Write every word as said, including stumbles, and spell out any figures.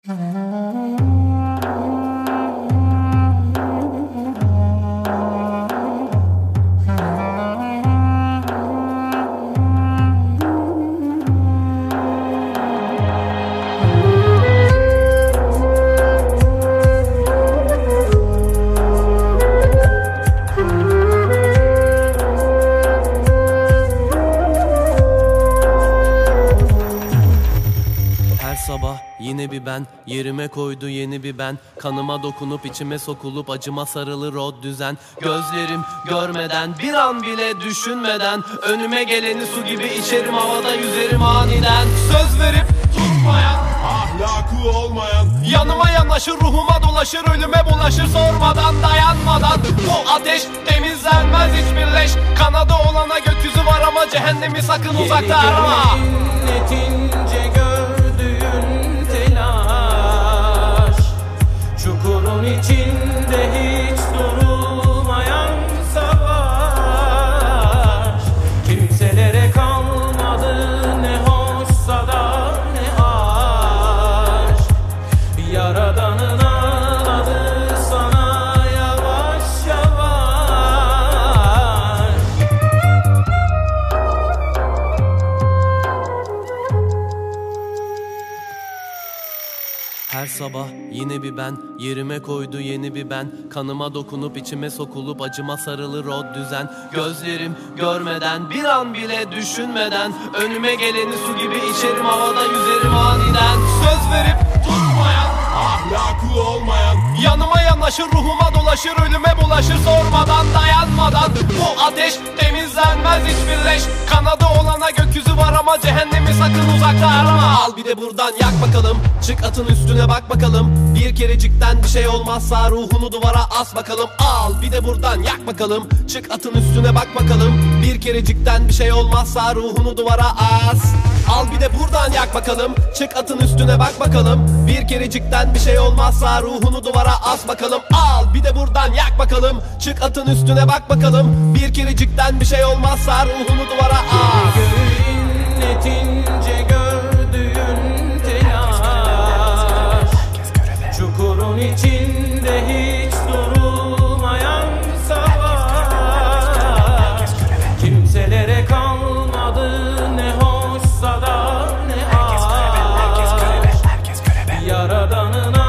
Sabah yine bir ben, yerime koydu yeni bir ben. Kanıma dokunup içime sokulup acıma sarılır o düzen. Gözlerim görmeden, bir an bile düşünmeden, önüme geleni su gibi içerim, havada yüzerim aniden. Söz verip tutmayan, ahlakı olmayan, yanıma yanaşır, ruhuma dolaşır, ölüme bulaşır sormadan, dayanmadan. Bu ateş temizlenmez hiçbir leş. Kanadı olana gökyüzü var ama cehennemi sakın uzakta arama. Çukurun içinde hiç durulmayan savaş. Kimselere kalmadı ne hoşsa da ne aşk. Yaradanın ağladı sana yavaş yavaş. Her sabah yine bir ben, yerime koydu yeni bir ben. Kanıma dokunup içime sokulup acıma sarılır o düzen. Gözlerim görmeden, bir an bile düşünmeden, önüme geleni su gibi içerim, havada yüzerim aniden. Söz verip tutmayan, ahlakı olmayan, yanıma yanaşır, ruhuma dolaşır, ölüme bulaşır sormadan, dayanmadan. Bu ateş temizlenmez hiçbir leş. Kanadı olana gökyüzü var ama cehennemi sakın uzakta arama. Al bir de buradan yak bakalım, çık atın üstüne bak bakalım. Bir kerecikten bir şey olmazsa ruhunu duvara as bakalım. Al bir de buradan yak bakalım, çık atın üstüne bak bakalım. Bir kerecikten bir şey olmazsa ruhunu duvara as. Al bir de buradan yak bakalım, çık atın üstüne bak bakalım. Bir kerecikten bir şey olmazsa ruhunu duvara as bakalım. Al bir de buradan yak bakalım, çık atın üstüne bak bakalım. Bir kerecikten bir şey olmazsa ruhunu duvara as. Göğün netince gördüğün telaş. Çukurun içinde hiç durulmayan savaş. Kimselere kalmadı ne hoşsa da ne aşk. Yaradanın